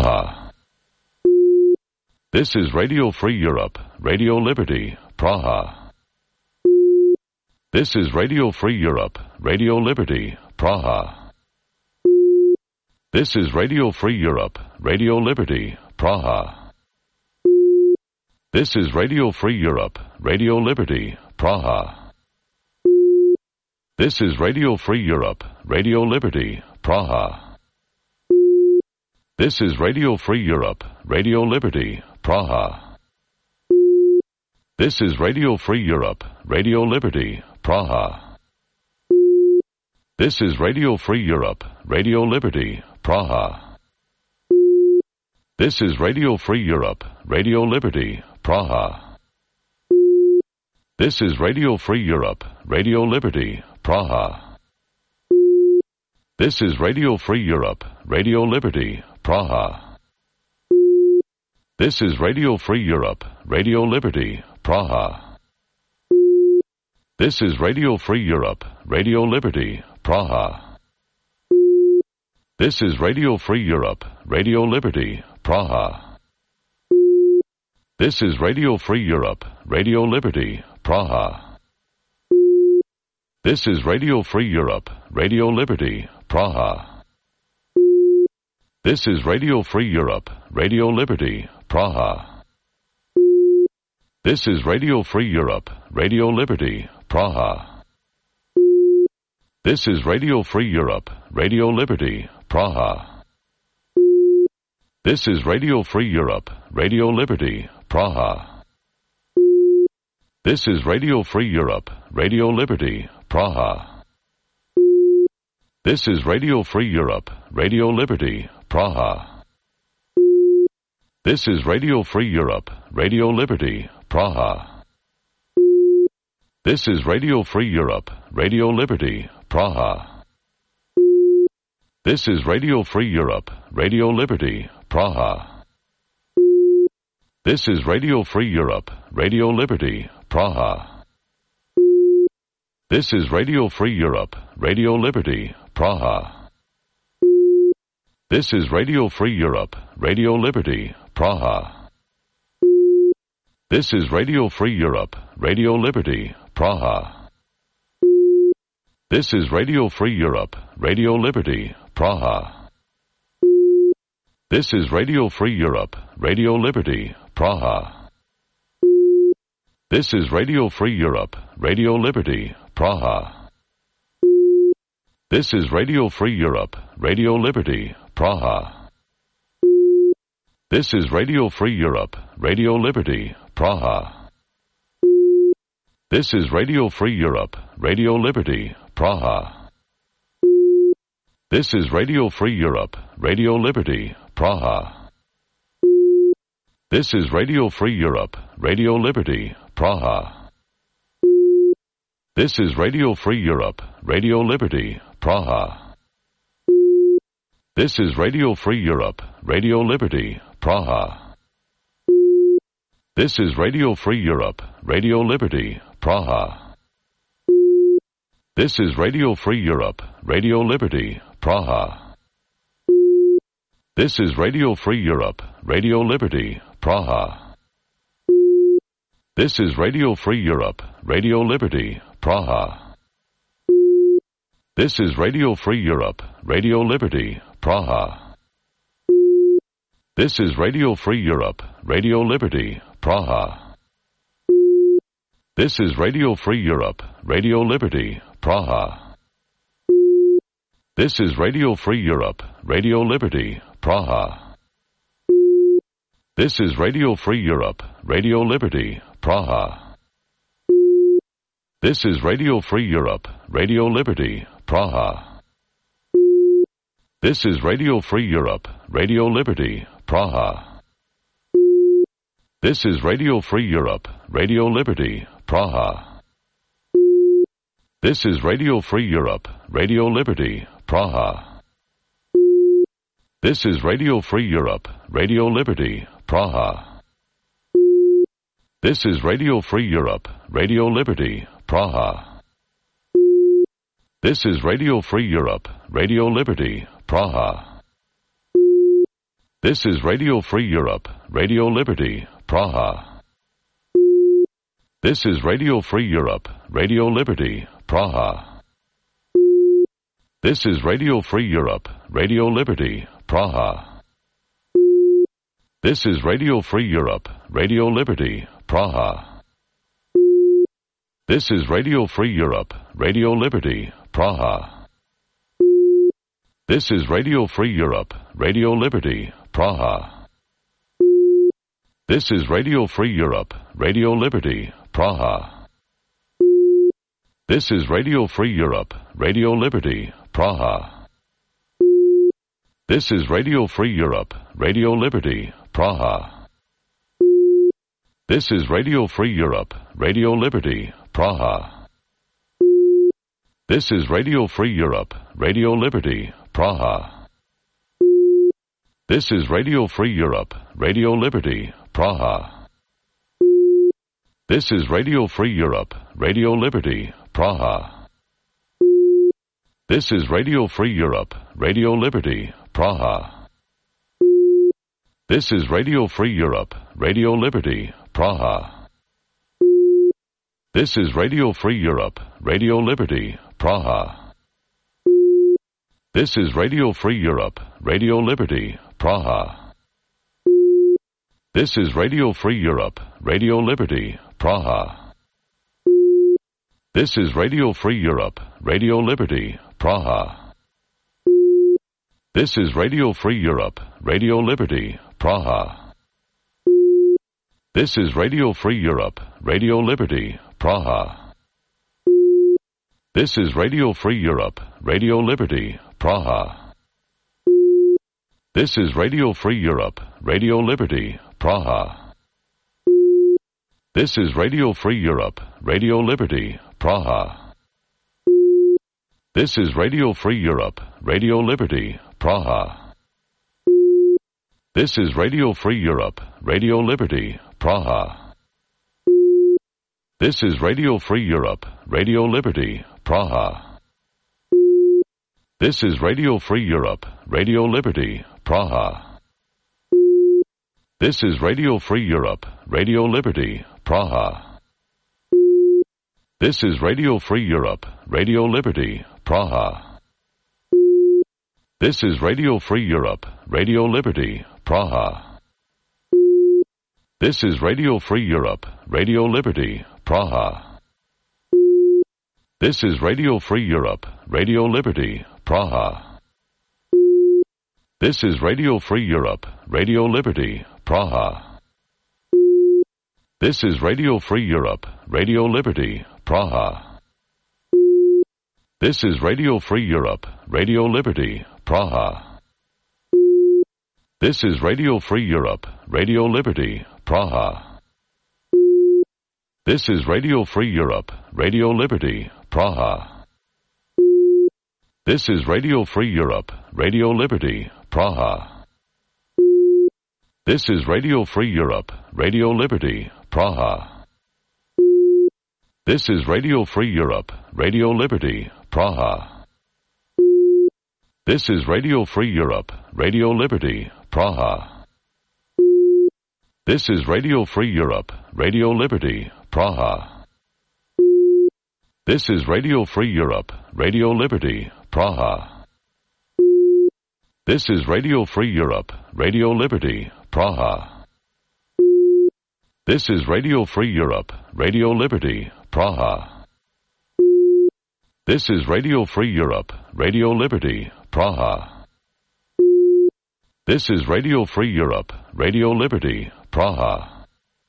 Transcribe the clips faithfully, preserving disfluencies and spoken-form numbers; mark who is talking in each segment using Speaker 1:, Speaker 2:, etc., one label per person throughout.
Speaker 1: Praha. This is Radio Free Europe, Radio Liberty, Praha. This is Radio Free Europe, Radio Liberty, Praha. This is Radio Free Europe, Radio Liberty, Praha. This is Radio Free Europe, Radio Liberty, Praha. This is Radio Free Europe, Radio Liberty, Praha. This is Radio Free Europe, Radio Liberty, Praha. This is Radio Free Europe, Radio Liberty, Praha. This is Radio Free Europe, Radio Liberty, Praha. This is Radio Free Europe, Radio Liberty, Praha. This is Radio Free Europe, Radio Liberty, Praha. This is Radio Free Europe, Radio Liberty, Praha. This is Radio Free Europe, Radio Liberty, Praha. This is Radio Free Europe, Radio Liberty, Praha. This is Radio Free Europe, Radio Liberty, Praha. This is Radio Free Europe, Radio Liberty, Praha. This is Radio Free Europe, Radio Liberty, Praha. This is Radio Free Europe, Radio Liberty, Praha. This is Radio Free Europe, Radio Liberty, Praha. This is Radio Free Europe, Radio Liberty, Praha. This is Radio Free Europe, Radio Liberty, Praha. This is Radio Free Europe, Radio Liberty, Praha. This is Radio Free Europe, Radio Liberty, Praha. This is Radio Free Europe, Radio Liberty, Praha. This is Radio Free Europe, Radio Liberty, Praha. This is Radio Free Europe, Radio Liberty, Praha. This is Radio Free Europe, Radio Liberty, Praha. This is Radio Free Europe, Radio Liberty, Praha. This is Radio Free Europe, Radio Liberty, Praha. This is Radio Free Europe, Radio Liberty, Praha. This is Radio Free Europe, Radio Liberty, Praha. This is Radio Free Europe, Radio Liberty, Praha. This is Radio Free Europe, Radio Liberty, Praha. This is Radio Free Europe, Radio Liberty, Praha. This is Radio Free Europe, Radio Liberty, Praha. This is Radio Free Europe, Radio Liberty, Praha. This is Radio Free Europe, Radio Liberty, Praha. This is Radio Free Europe, Radio Liberty, Praha. This is Radio Free Europe, Radio Liberty, Praha. This is Radio Free Europe, Radio Liberty, Praha. This is Radio Free Europe, Radio Liberty, Praha. This is Radio Free Europe, Radio Liberty, Praha. This is Radio Free Europe, Radio Liberty, Praha. This is Radio Free Europe, Radio Liberty, Praha. This is Radio Free Europe, Radio Liberty, Praha. This is Radio Free Europe, Radio Liberty, Praha. This is Radio Free Europe, Radio Liberty, Praha. This is Radio Free Europe, Radio Liberty, Praha. This is Radio Free Europe, Radio Liberty, Praha. This is Radio Free Europe, Radio Liberty, Praha. This is Radio Free Europe, Radio Liberty, Praha. This is Radio Free Europe, Radio Liberty, Praha. This is Radio Free Europe, Radio Liberty, Praha. This is Radio Free Europe, Radio Liberty, Praha. This is Radio Free Europe, Radio Liberty, Praha. This is Radio Free Europe, Radio Liberty, Praha. This is Radio Free Europe, Radio Liberty, Praha. This is Radio Free Europe, Radio Liberty, Praha. This is Radio Free Europe, Radio Liberty, Praha. This is Radio Free Europe, Radio Liberty, Praha. This is Radio Free Europe, Radio Liberty, Praha. This is Radio Free Europe, Radio Liberty, Praha. This is Radio Free Europe, Radio Liberty, Praha. This is Radio Free Europe, Radio Liberty, Praha. This is Radio Free Europe, Radio Liberty, Praha. This is Radio Free Europe, Radio Liberty, Praha. This is Radio Free Europe, Radio Liberty, Praha. This is Radio Free Europe, Radio Liberty, Praha. This is Radio Free Europe, Radio Liberty, Praha. This is Radio Free Europe, Radio Liberty, Praha. This is Radio Free Europe, Radio Liberty, Praha. This is Radio Free Europe, Radio Liberty, Praha. This is Radio Free Europe, Radio Liberty, Praha. This is Radio Free Europe, Radio Liberty, Praha. This is Radio Free Europe, Radio Liberty, Praha. This is Radio Free Europe, Radio Liberty, Praha. This is Radio Free Europe, Radio Liberty, Praha. This is Radio Free Europe, Radio Liberty, Praha. This is Radio Free Europe, Radio Liberty, Praha. This is Radio Free Europe, Radio Liberty, Praha. This is Radio Free Europe, Radio Liberty, Praha. This is Radio Free Europe, Radio Liberty, Praha. This is Radio Free Europe, Radio Liberty, Praha. This is Radio Free Europe, Radio Liberty, Praha. This is Radio Free Europe, Radio Liberty, Praha. This is Radio Free Europe, Radio Liberty, Praha. This is Radio Free Europe, Radio Liberty, Praha. This is Radio Free Europe, Radio Liberty, Praha. This is Radio Free Europe, Radio Liberty, Praha. This is Radio Free Europe, Radio Liberty, Praha. This is Radio Free Europe, Radio Liberty, Praha. This is Radio Free Europe, Radio Liberty, Praha. This is Radio Free Europe, Radio Liberty, Praha. This is Radio Free Europe, Radio Liberty, Praha. This is Radio Free Europe, Radio Liberty, Praha. This is Radio Free Europe, Radio Liberty, Praha. This is Radio Free Europe, Radio Liberty, Praha. This is Radio Free Europe, Radio Liberty, Praha. This is Radio Free Europe, Radio Liberty, Praha. This is Radio Free Europe, Radio Liberty, Praha. This is Radio Free Europe, Radio Liberty, Praha. This is Radio Free Europe, Radio Liberty, Praha. This is Radio Free Europe, Radio Liberty, Praha. This is Radio Free Europe, Radio Liberty, Praha.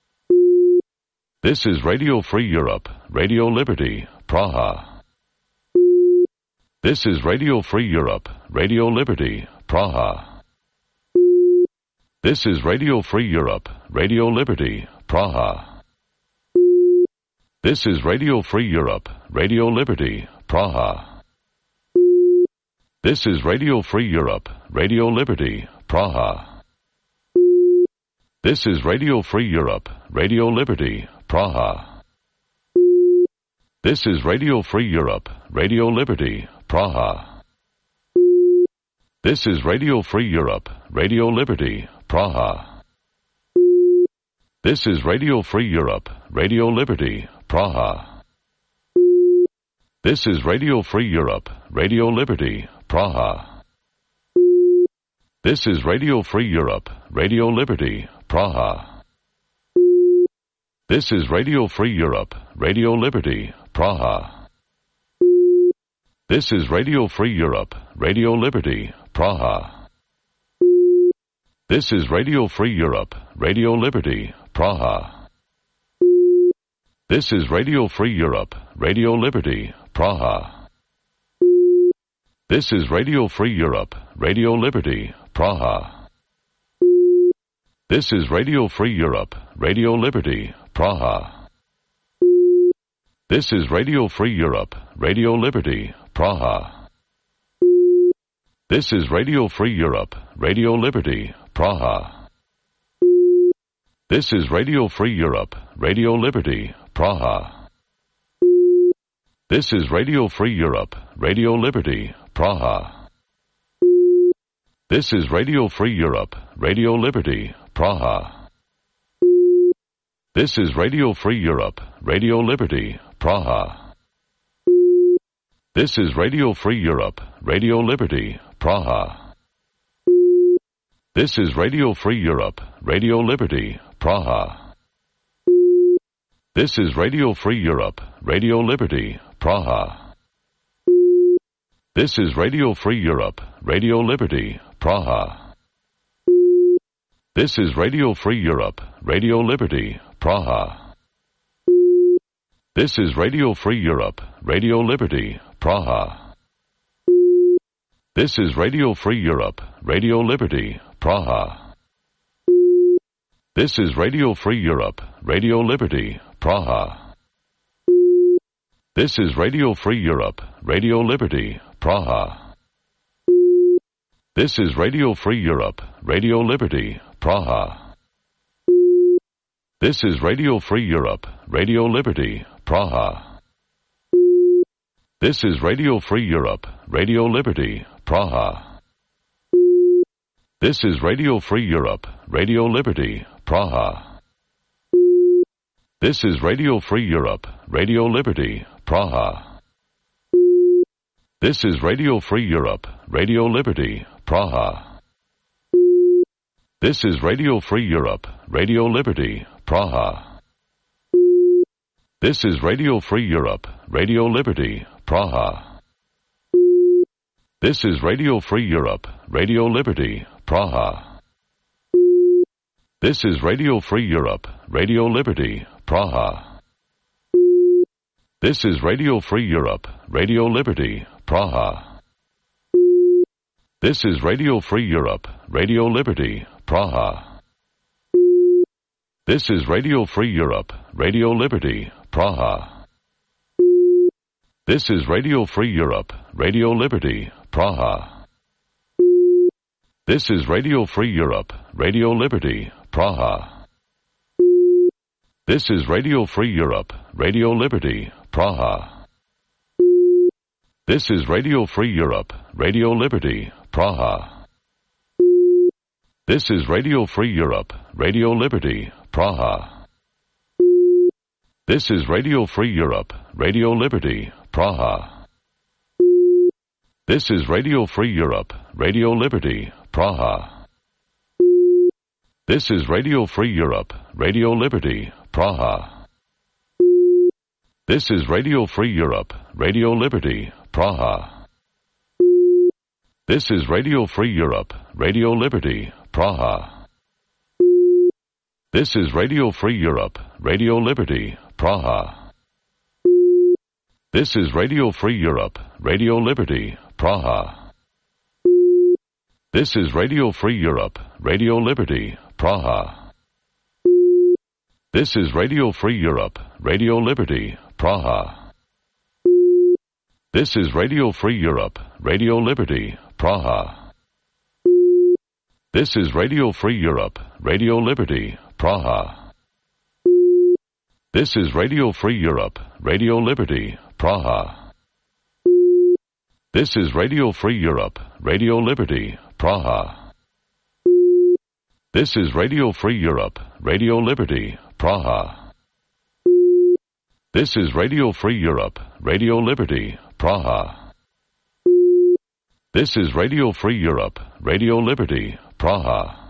Speaker 1: This is Radio Free Europe, Radio Liberty, Praha. This is Radio Free Europe, Radio Liberty, Praha. This is Radio Free Europe, Radio Liberty, Praha. This is Radio Free Europe, Radio Liberty, Praha. This is Radio Free Europe, Radio Liberty, Praha. This is Radio Free Europe, Radio Liberty, Praha. This is Radio Free Europe, Radio Liberty, Praha. This is Radio Free Europe, Radio Liberty, Praha. This is Radio Free Europe, Radio Liberty, Praha. This is Radio Free Europe, Radio Liberty, Praha. This is Radio Free Europe, Radio Liberty, Praha. This is Radio Free Europe, Radio Liberty, Praha. This is Radio Free Europe, Radio Liberty, Praha. This is Radio Free Europe, Radio Liberty, Praha. This is Radio Free Europe, Radio Liberty, Praha. This is Radio Free Europe, Radio Liberty, Praha. This is Radio Free Europe, Radio Liberty, Praha. This is Radio Free Europe, Radio Liberty, Praha. This is Radio Free Europe, Radio Liberty, Praha. This is Radio Free Europe, Radio Liberty, Praha. This is Radio Free Europe, Radio Liberty, Praha. This is Radio Free Europe, Radio Liberty, Praha. This is Radio Free Europe, Radio Liberty, Praha. This is Radio Free Europe, Radio Liberty, Praha. This is Radio Free Europe, Radio Liberty, Praha. This is Radio Free Europe, Radio Liberty, Praha. This is Radio Free Europe, Radio Liberty, Praha. This is Radio Free Europe, Radio Liberty, Praha. This is Radio Free Europe, Radio Liberty, Praha. This is Radio Free Europe, Radio Liberty, Praha. This is Radio Free Europe, Radio Liberty, Praha. This is Radio Free Europe, Radio Liberty, Praha. This is Radio Free Europe, Radio Liberty, Praha. This is Radio Free Europe, Radio Liberty, Praha. This is Radio Free Europe, Radio Liberty, Praha. This is Radio Free Europe, Radio Liberty, Praha. This is Radio Free Europe, Radio Liberty, Praha. This is Radio Free Europe, Radio Liberty, Praha. This is Radio Free Europe, Radio Liberty, Praha. This is Radio Free Europe, Radio Liberty, Praha. This is Radio Free Europe, Radio Liberty, Praha. This is Radio Free Europe, Radio Liberty, Praha. This is Radio Free Europe, Radio Liberty, Praha. This is Radio Free Europe, Radio Liberty, Praha. This is Radio Free Europe, Radio Liberty, Praha. This is Radio Free Europe, Radio Liberty, Praha. This is Radio Free Europe, Radio Liberty, Praha. This is Radio Free Europe, Radio Liberty, Praha. This is Radio Free Europe, Radio Liberty, Praha. This is Radio Free Europe, Radio Liberty, Praha. This is Radio Free Europe, Radio Liberty, Praha. This is Radio Free Europe, Radio Liberty, Praha. This is Radio Free Europe, Radio Liberty, Praha. This is Radio Free Europe, Radio Liberty, Praha. This is Radio Free Europe, Radio Liberty, Praha. This is Radio Free Europe, Radio Liberty, Praha. This is Radio Free Europe, Radio Liberty, Praha. This is Radio Free Europe, Radio Liberty, Praha. This is Radio Free Europe, Radio Liberty, Praha. This is Radio Free Europe, Radio Liberty, Praha. This is Radio Free Europe, Radio Liberty, Praha. This is Radio Free Europe, Radio Liberty, Praha. This is Radio Free Europe, Radio Liberty, Praha. This is Radio Free Europe, Radio Liberty, Praha. This is Radio Free Europe, Radio Liberty, Praha. This is Radio Free Europe, Radio Liberty, Praha.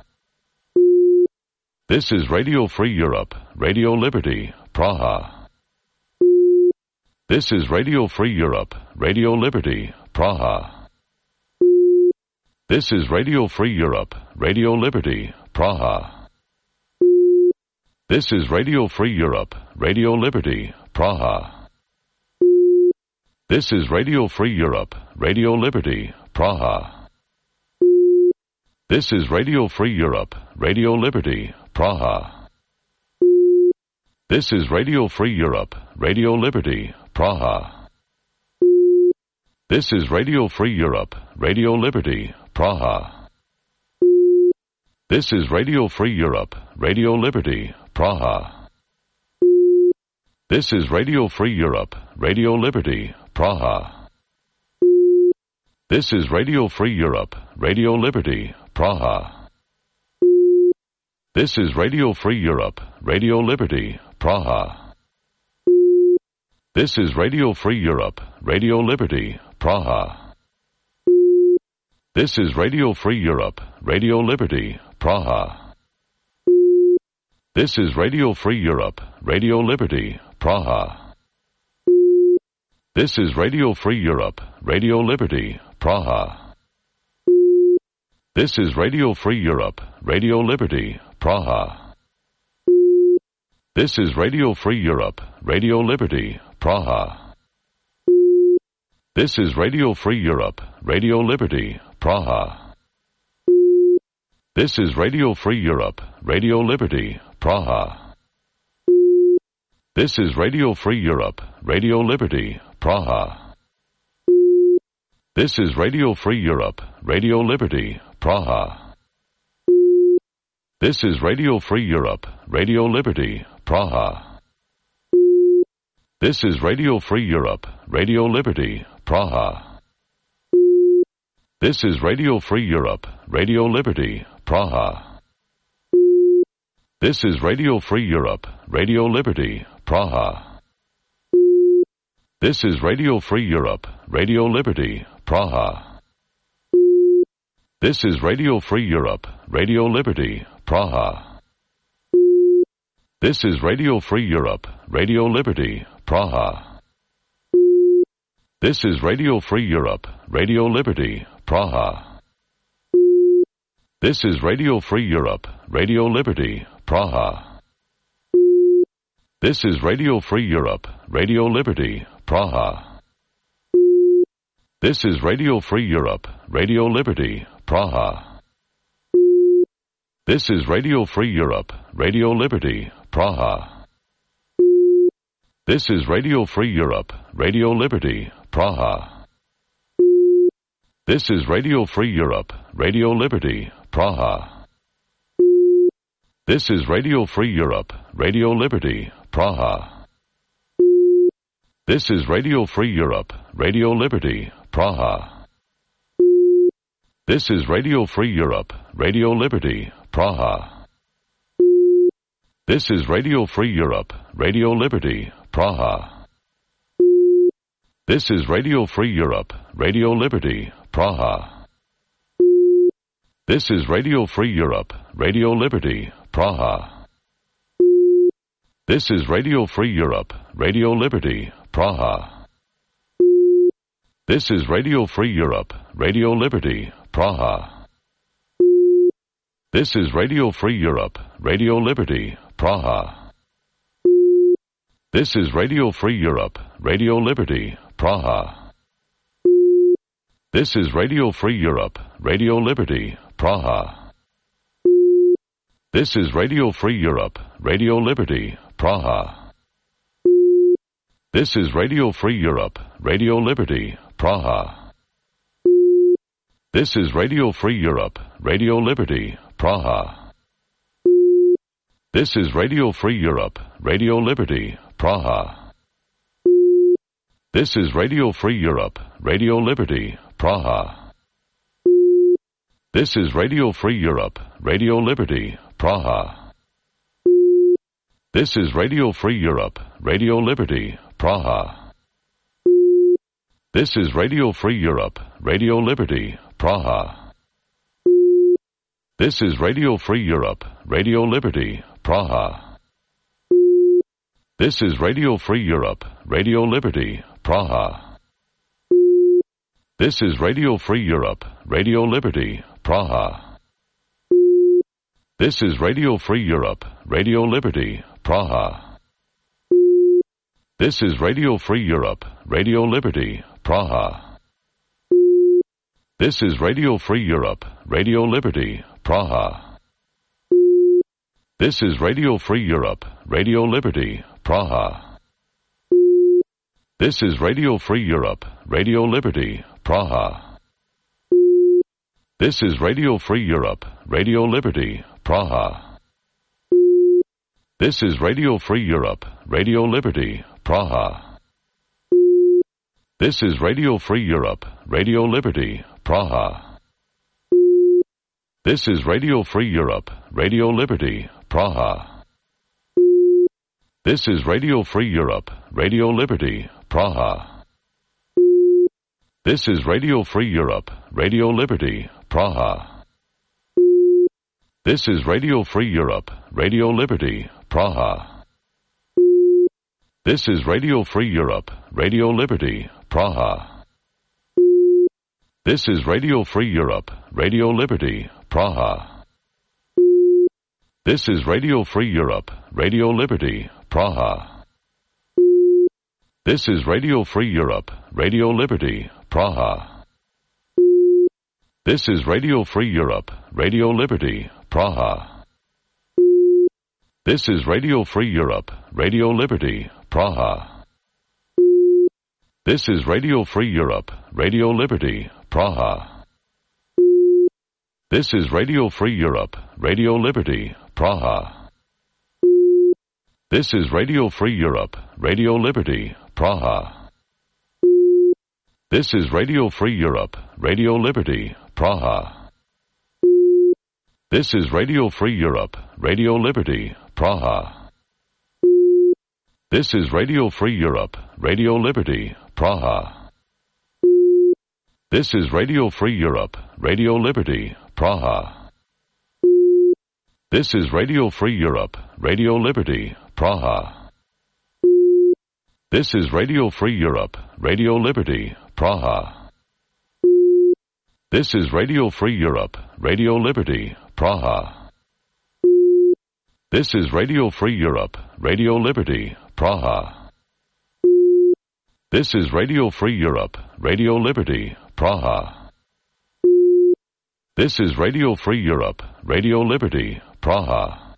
Speaker 1: This is Radio Free Europe, Radio Liberty, Praha. This is Radio Free Europe, Radio Liberty, Praha. This is Radio Free Europe, Radio Liberty, Praha. This is Radio Free Europe, Radio Liberty, Praha. This is Radio Free Europe, Radio Liberty, Praha. This is Radio Free Europe, Radio Liberty, Praha. This is Radio Free Europe, Radio Liberty, Praha. This is Radio Free Europe, Radio Liberty, Praha. This is Radio Free Europe, Radio Liberty, Praha. This is Radio Free Europe, Radio Liberty, Praha. This is Radio Free Europe, Radio Liberty, Praha. This is Radio Free Europe, Radio Liberty, Praha. This is Radio Free Europe, Radio Liberty, Praha. This is Radio Free Europe, Radio Liberty, Praha. This is Radio Free Europe, Radio Liberty, Praha. This is Radio Free Europe, Radio Liberty, Praha. This is Radio Free Europe, Radio Liberty, Praha. This is Radio Free Europe, Radio Liberty, Praha. This is Radio Free Europe, Radio Liberty, Praha. This is Radio Free Europe, Radio Liberty, Praha. This is Radio Free Europe, Radio Liberty, Praha. This is Radio Free Europe, Radio Liberty, Praha. This is Radio Free Europe, Radio Liberty, Praha. This is Radio Free Europe, Radio Liberty, Praha. This is Radio Free Europe, Radio Liberty, Praha. This is Radio Free Europe, Radio Liberty, Praha. This is Radio Free Europe, Radio Liberty, Praha. This is Radio Free Europe, Radio Liberty, Praha. This is Radio Free Europe, Radio Liberty, Praha. This is Radio Free Europe, Radio Liberty, Praha. This is Radio Free Europe, Radio Liberty, Praha. This is Radio Free Europe, Radio Liberty, Praha. This is Radio Free Europe, Radio Liberty, Praha. This is Radio Free Europe, Radio Liberty, Praha. This is Radio Free Europe, Radio Liberty, Praha. This is Radio Free Europe, Radio Liberty, Praha. This is Radio Free Europe, Radio Liberty, Praha. This is Radio Free Europe, Radio Liberty, Praha. This is Radio Free Europe, Radio Liberty, Praha. This is Radio Free Europe, Radio Liberty, Praha. This is Radio Free Europe, Radio Liberty, Praha. This is Radio Free Europe, Radio Liberty, Praha. This is Radio Free Europe, Radio Liberty, Praha. This is Radio Free Europe, Radio Liberty, Praha. This is Radio Free Europe, Radio Liberty, Praha. This is Radio Free Europe, Radio Liberty, Praha. This is Radio Free Europe, Radio Liberty, Praha. This is Radio Free Europe, Radio Liberty, Praha. This is Radio Free Europe, Radio Liberty, Praha. This is Radio Free Europe, Radio Liberty, Praha. This is Radio Free Europe, Radio Liberty, Praha. This is Radio Free Europe, Radio Liberty, Praha. This is Radio Free Europe, Radio Liberty, Praha. This is Radio Free Europe, Radio Liberty, Praha. This is Radio Free Europe, Radio Liberty, Praha. This is Radio Free Europe, Radio Liberty, Praha. This is Radio Free Europe, Radio Liberty, Praha. This is Radio Free Europe, Radio Liberty, Praha. This is Radio Free Europe, Radio Liberty, Praha. This is Radio Free Europe, Radio Liberty, Praha. This is Radio Free Europe, Radio Liberty, Praha. This is Radio Free Europe, Radio Liberty, Praha. This is Radio Free Europe, Radio Liberty, Praha. This is Radio Free Europe, Radio Liberty, Praha. This is Radio Free Europe, Radio Liberty, Praha. This is Radio Free Europe, Radio Liberty, Praha. This is Radio Free Europe, Radio Liberty, Praha. This is Radio Free Europe, Radio Liberty, Praha. This is Radio Free Europe, Radio Liberty, Praha. This is Radio Free Europe, Radio Liberty, Praha. This is Radio Free Europe, Radio Liberty, Praha. This is Radio Free Europe, Radio Liberty, Praha. This is Radio Free Europe, Radio Liberty, Praha. This is Radio Free Europe, Radio Liberty, Praha. This is Radio Free Europe, Radio Liberty, Praha. This is Radio Free Europe, Radio Liberty, Praha. This is Radio Free Europe, Radio Liberty, Praha. This is Radio Free Europe, Radio Liberty, Praha. This is Radio Free Europe, Radio Liberty, Praha. This is Radio Free Europe, Radio Liberty, Praha. This is Radio Free Europe, Radio Liberty, Praha. This is Radio Free Europe, Radio Liberty, Praha. This is Radio Free Europe, Radio Liberty, Praha. This is Radio Free Europe, Radio Liberty, Praha. This is Radio Free Europe, Radio Liberty, Praha. This is Radio Free Europe, Radio Liberty, Praha. This is Radio Free Europe, Radio Liberty, Praha. This is Radio Free Europe, Radio Liberty, Praha. This is Radio Free Europe, Radio Liberty, Praha.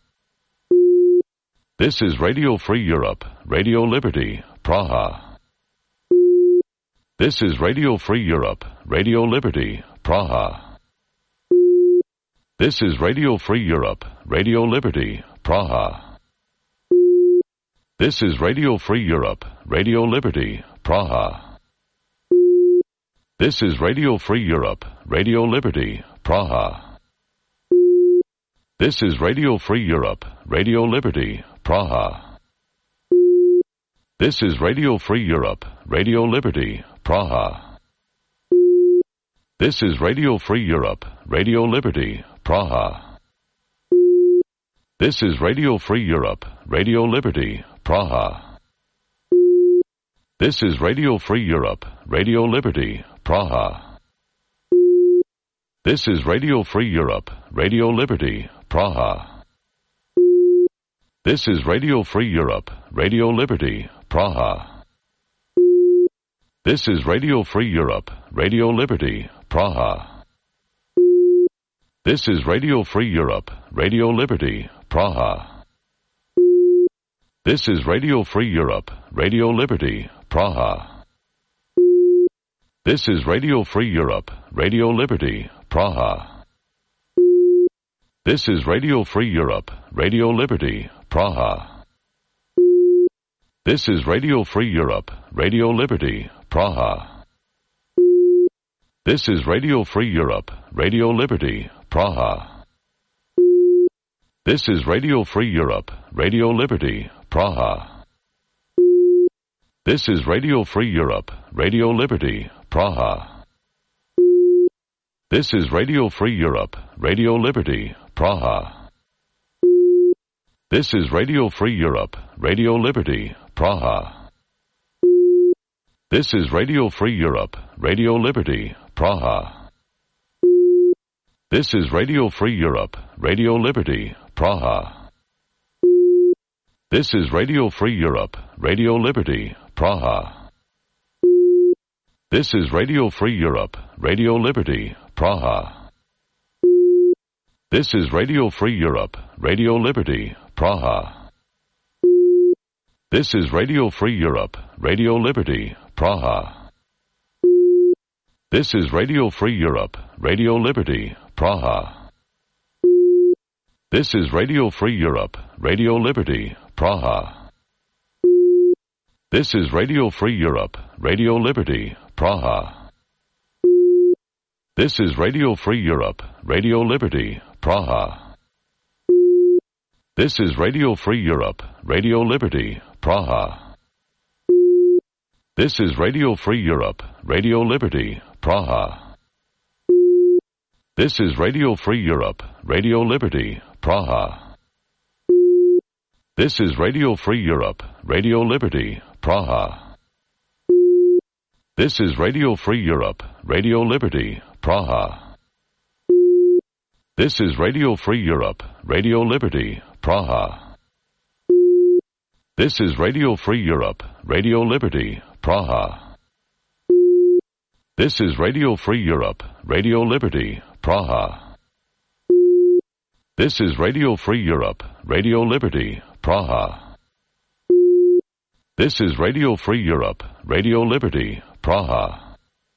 Speaker 1: This is Radio Free Europe, Radio Liberty, Praha. This is Radio Free Europe, Radio Liberty, Praha. This is Radio Free Europe, Radio Liberty, Praha. This is Radio Free Europe, Radio Liberty, Praha. This is Radio Free Europe, Radio Liberty, Praha. This is Radio Free Europe, Radio Liberty, Praha. This is Radio Free Europe, Radio Liberty, Praha. This is Radio Free Europe, Radio Liberty, Praha. This is Radio Free Europe, Radio Liberty, Praha. This is Radio Free Europe, Radio Liberty, Praha. This is Radio Free Europe, Radio Liberty, Praha. This is Radio Free Europe, Radio Liberty, Praha. This is Radio Free Europe, Radio Liberty, Praha. This is Radio Free Europe, Radio Liberty, Praha. This is Radio Free Europe, Radio Liberty, Praha. This is Radio Free Europe, Radio Liberty, Praha. This is Radio Free Europe, Radio Liberty, Praha. This is Radio Free Europe, Radio Liberty, Praha. This is Radio Free Europe, Radio Liberty, Praha. This is Radio Free Europe, Radio Liberty, Praha. This is Radio Free Europe, Radio Liberty, Praha. This is Radio Free Europe, Radio Liberty, Praha. This is Radio Free Europe, Radio Liberty, Praha. This is Radio Free Europe, Radio Liberty, Praha. This is Radio Free Europe, Radio Liberty, Praha. This is Radio Free Europe, Radio Liberty, Praha. This is Radio Free Europe, Radio Liberty, Praha. This is Radio Free Europe, Radio Liberty, Praha. This is Radio Free Europe, Radio Liberty, Praha. This is Radio Free Europe, Radio Liberty, Praha. This is Radio Free Europe, Radio Liberty, Praha. This is Radio Free Europe, Radio Liberty, Praha. This is Radio Free Europe, Radio Liberty, Praha. This is Radio Free Europe, Radio Liberty, Praha. This is Radio Free Europe, Radio Liberty, Praha. This is Radio Free Europe, Radio Liberty, Praha. This is Radio Free Europe, Radio Liberty, Praha. This is Radio Free Europe, Radio Liberty, Praha. This is Radio Free Europe, Radio Liberty, Praha. This is Radio Free Europe, Radio Liberty, Praha. This is Radio Free Europe, Radio Liberty, Praha. This is Radio Free Europe, Radio Liberty, Praha. This is Radio Free Europe, Radio Liberty, Praha.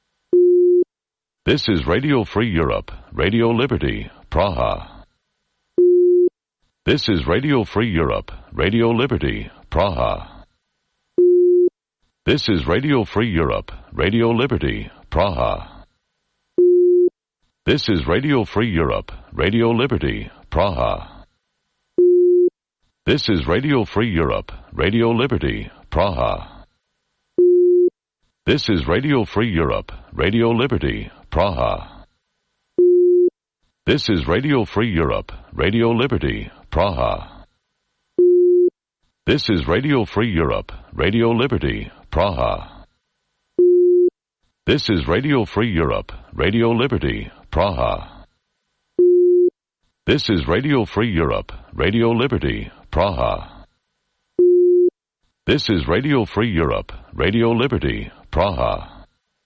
Speaker 1: This is Radio Free Europe, Radio Liberty, Praha. This is Radio Free Europe, Radio Liberty, Praha. This is Radio Free Europe, Radio Liberty, Praha. This is Radio Free Europe, Radio Liberty, Praha. This is Radio Free Europe, Radio Liberty, Praha. This is Radio Free Europe, Radio Liberty, Praha. This is Radio Free Europe, Radio Liberty, Praha. This is Radio Free Europe, Radio Liberty, Praha. This is Radio Free Europe, Radio Liberty, Praha. This is Radio Free Europe, Radio Liberty, Praha. This is Radio Free Europe, Radio Liberty, Praha.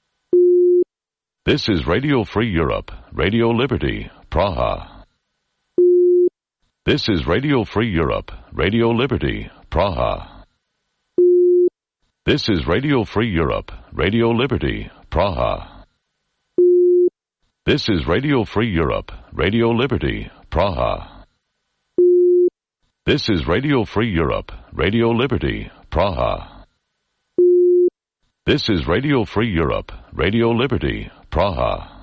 Speaker 1: This is Radio Free Europe, Radio Liberty, Praha. This is Radio Free Europe, Radio Liberty, Praha. This is Radio Free Europe, Radio Liberty, Praha. This is Radio Free Europe, Radio Liberty, Praha. This is Radio Free Europe, Radio Liberty, Praha. This is Radio Free Europe, Radio Liberty, Praha.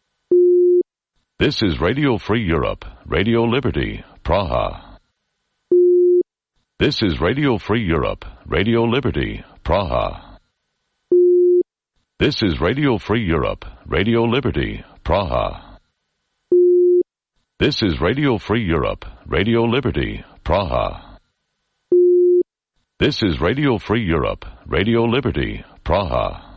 Speaker 1: This is Radio Free Europe, Radio Liberty, Praha. This is Radio Free Europe, Radio Liberty, Praha. This is Radio Free Europe, Radio Liberty, Praha. This is Radio Free Europe, Radio Liberty, Praha. This is Radio Free Europe, Radio Liberty, Praha.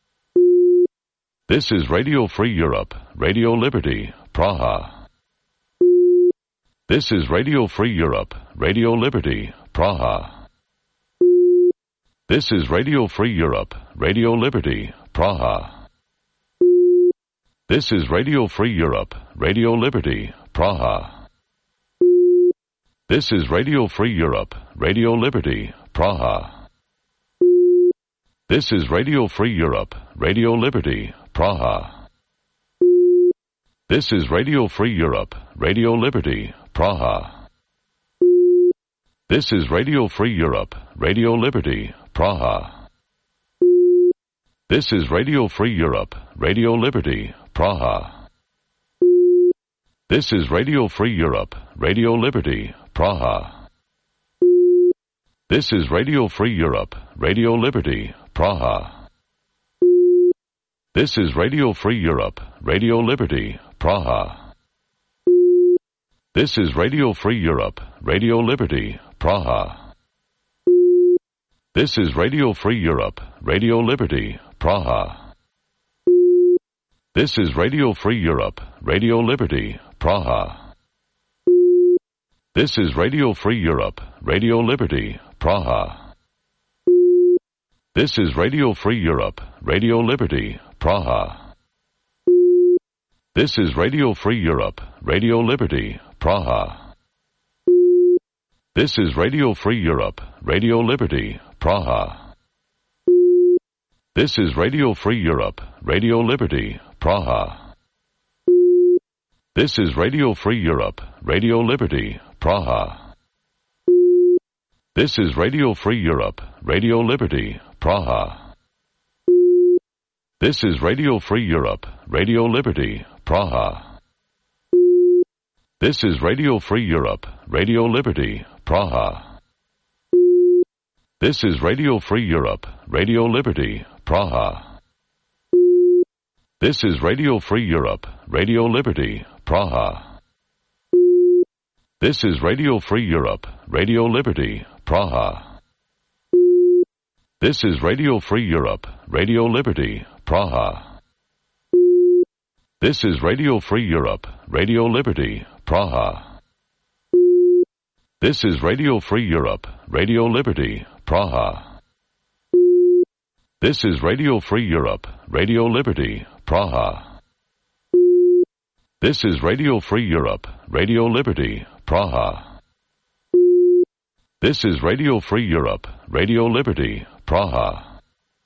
Speaker 1: This is Radio Free Europe, Radio Liberty, Praha. This is Radio Free Europe, Radio Liberty, Praha. This is Radio Free Europe, Radio Liberty, Praha. This is Radio Free Europe, Radio Liberty, Praha. This is Radio Free Europe, Radio Liberty, Praha. This is Radio Free Europe, Radio Liberty, Praha. This is Radio Free Europe, Radio Liberty, Praha. This is Radio Free Europe, Radio Liberty, Praha. This is Radio Free Europe, Radio Liberty, Praha. This is Radio Free Europe, Radio Liberty, Praha. This is Radio Free Europe, Radio Liberty, Praha. This is Radio Free Europe, Radio Liberty, Praha. This is Radio Free Europe, Radio Liberty, Praha. This is Radio Free Europe, Radio Liberty, Praha. This is Radio Free Europe, Radio Liberty, Praha. This is Radio Free Europe, Radio Liberty, Praha. This is Radio Free Europe, Radio Liberty, Praha. This is Radio Free Europe, Radio Liberty, Praha. This is Radio Free Europe, Radio Liberty, Praha. This is Radio Free Europe, Radio Liberty, Praha. This is Radio Free Europe, Radio Liberty, Praha. This is Radio Free Europe, Radio Liberty, Praha. This is Radio Free Europe, Radio Liberty, Praha. This is Radio Free Europe, Radio Liberty, Praha. This is Radio Free Europe, Radio Liberty, Praha. This is Radio Free Europe, Radio Liberty, Praha. This is Radio Free Europe, Radio Liberty, Praha. This is Radio Free Europe, Radio Liberty, Praha. This is Radio Free Europe, Radio Liberty, Praha. This is Radio Free Europe, Radio Liberty, Praha. This is Radio Free Europe, Radio Liberty, Praha. This is Radio Free Europe, Radio Liberty, Praha. This is Radio Free Europe, Radio Liberty, Praha.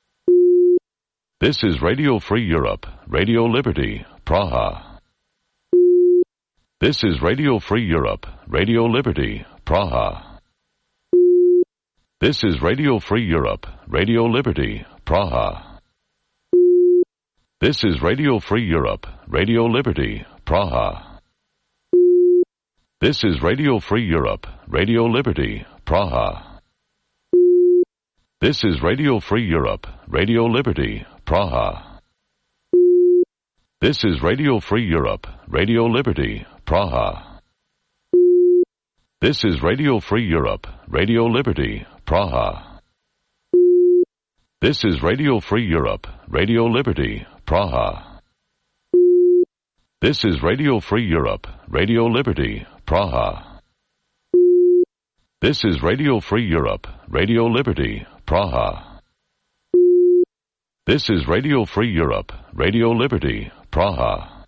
Speaker 1: This is Radio Free Europe, Radio Liberty, Praha. This is Radio Free Europe, Radio Liberty, Praha. This is Radio Free Europe, Radio Liberty, Praha. This is Radio Free Europe, Radio Liberty, Praha. This is Radio Free Europe, Radio Liberty, Praha. This is Radio Free Europe, Radio Liberty, Praha. This is Radio Free Europe, Radio Liberty, Praha. This is Radio Free Europe, Radio Liberty, Praha. This is Radio Free Europe, Radio Liberty, Praha. This is Radio Free Europe, Radio Liberty, Praha. This is Radio Free Europe, Radio Liberty, Praha. This is Radio Free Europe, Radio Liberty, Praha.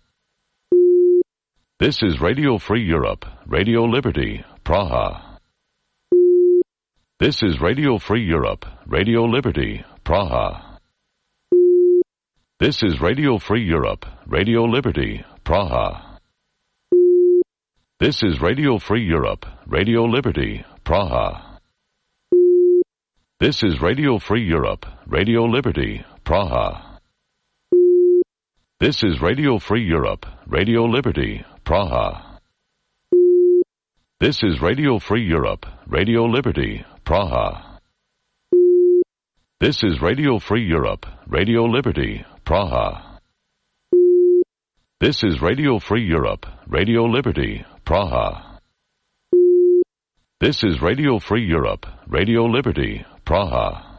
Speaker 1: This is Radio Free Europe, Radio Liberty, Praha. This is Radio Free Europe, Radio Liberty, Praha. This is Radio Free Europe, Radio Liberty, Praha. This is Radio Free Europe, Radio Liberty, Praha. This is Radio Free Europe, Radio Liberty, Praha. This is Radio Free Europe, Radio Liberty, Praha. This is Radio Free Europe, Radio Liberty, Praha. This is Radio Free Europe, Radio Liberty, Praha. This is Radio Free Europe, Radio Liberty, Praha. This is Radio Free Europe, Radio Liberty, Praha.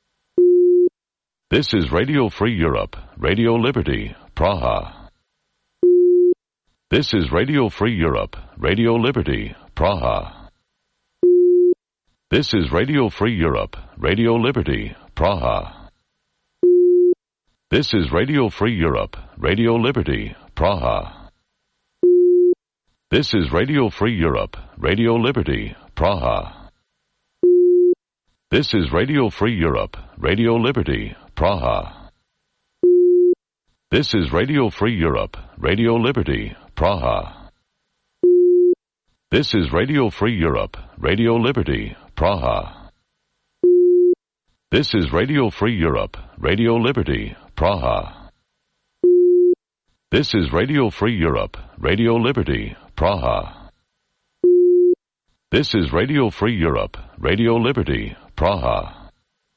Speaker 1: This is Radio Free Europe, Radio Liberty, Praha. This is Radio Free Europe, Radio Liberty, Praha. This is Radio Free Europe, Radio Liberty, Praha. This is Radio Free Europe, Radio Liberty, Praha. This is Radio Free Europe, Radio Liberty, Praha. This is Radio Free Europe, Radio Liberty, Praha. This is Radio Free Europe, Radio Liberty, Praha. This is Radio Free Europe, Radio Liberty, Praha. This is Radio Free Europe, Radio Liberty, Praha. This is Radio Free Europe, Radio Liberty, Praha. This is Radio Free Europe, Radio Liberty, Praha.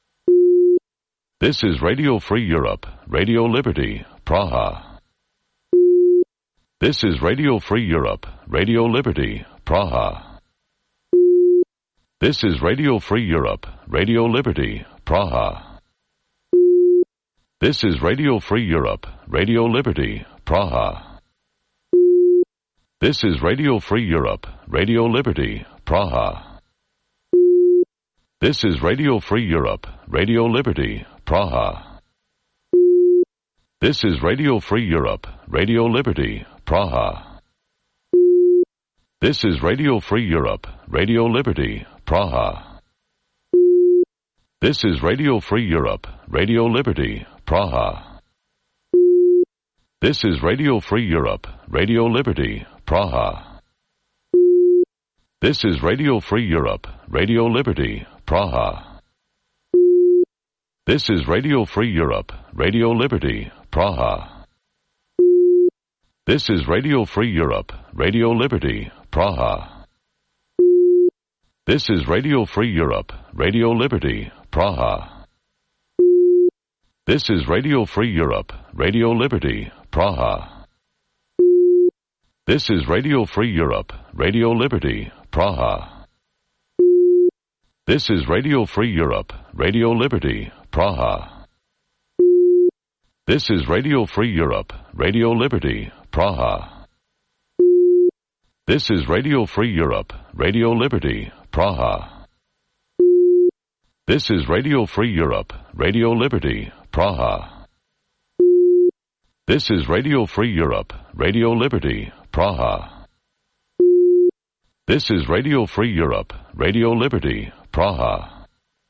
Speaker 1: This is Radio Free Europe, Radio Liberty, Praha. This is Radio Free Europe, Radio Liberty, Praha. This is Radio Free Europe, Radio Liberty, Praha. This is Radio Free Europe, Radio Liberty, Praha. This is Radio Free Europe, Radio Liberty, Praha. This is Radio Free Europe, Radio Liberty, Praha. This is Radio Free Europe, Radio Liberty, Praha. This is Radio Free Europe, Radio Liberty, Praha. This is Radio Free Europe, Radio Liberty, Praha. This is Radio Free Europe, Radio Liberty, Praha. This is Radio Free Europe, Radio Liberty, Praha. This is Radio Free Europe, Radio Liberty, Praha. This is Radio Free Europe, Radio Liberty, Praha. This is Radio Free Europe, Radio Liberty, Praha. This is Radio Free Europe, Radio Liberty, Praha. This is Radio Free Europe, Radio Liberty, Praha. This is Radio Free Europe, Radio Liberty, Praha. This is Radio Free Europe, Radio Liberty, Praha. This is Radio Free Europe, Radio Liberty, Praha. This is Radio Free Europe, Radio Liberty, Praha. This is Radio Free Europe, Radio Liberty, Praha. This is Radio Free Europe, Radio Liberty, Praha.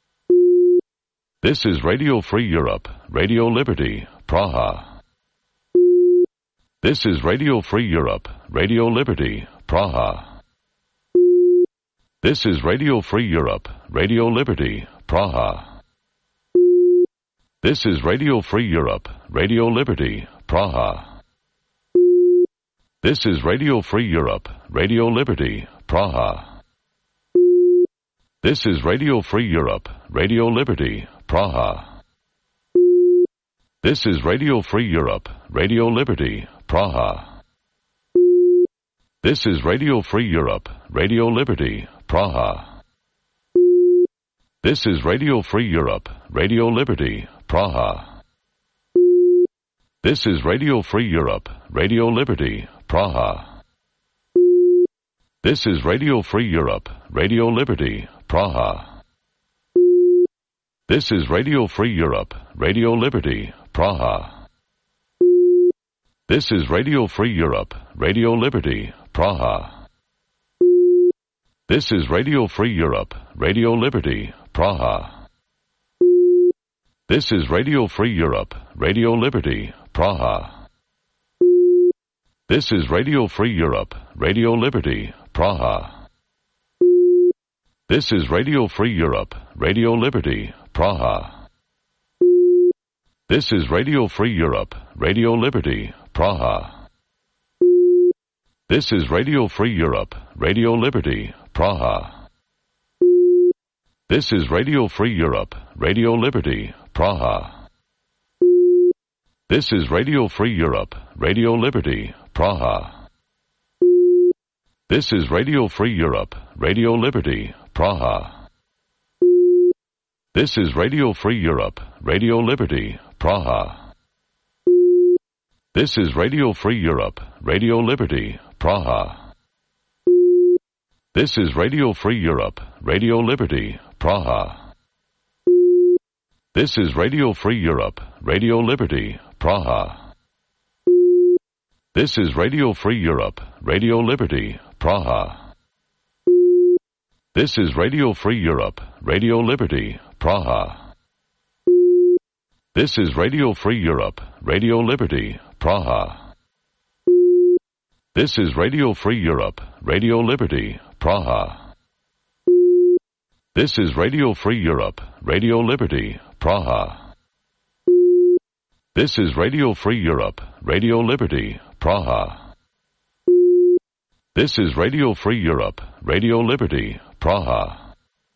Speaker 1: This is Radio Free Europe, Radio Liberty, Praha. This is Radio Free Europe, Radio Liberty, Praha. This is Radio Free Europe, Radio Liberty, Praha. This is Radio Free Europe, Radio Liberty, Praha. This is Radio Free Europe, Radio Liberty, Praha. This is Radio Free Europe, Radio Liberty, Praha. This is Radio Free Europe, Radio Liberty, Praha. This is Radio Free Europe, Radio Liberty, Praha. This is Radio Free Europe, Radio Liberty, Praha. This is Radio Free Europe, Radio Liberty, Praha. This is Radio Free Europe, Radio Liberty, Praha. This is Radio Free Europe, Radio Liberty, Praha. This is Radio Free Europe, Radio Liberty, Praha. This is Radio Free Europe, Radio Liberty, Praha. This is Radio Free Europe, Radio Liberty, Praha. This is Radio Free Europe, Radio Liberty, Praha. This is Radio Free Europe, Radio Liberty, Praha. This is Radio Free Europe, Radio Liberty, Praha. This is Radio Free Europe, Radio Liberty, Praha. This is Radio Free Europe, Radio Liberty, Praha. This is Radio Free Europe, Radio Liberty, Praha. This is Radio Free Europe, Radio Liberty, Praha. This is Radio Free Europe, Radio Liberty, Praha. This is Radio Free Europe, Radio Liberty, Praha. This is Radio Free Europe, Radio Liberty, Praha. This is Radio Free Europe, Radio Liberty, Praha. This is Radio Free Europe, Radio Liberty, Praha. This is Radio Free Europe, Radio Liberty, Praha. This is Radio Free Europe, Radio Liberty, Praha. This is Radio Free Europe, Radio Liberty, Praha. This is Radio Free Europe, Radio Liberty, Praha. This is Radio Free Europe, Radio Liberty, Praha. This is Radio Free Europe, Radio Liberty, Praha.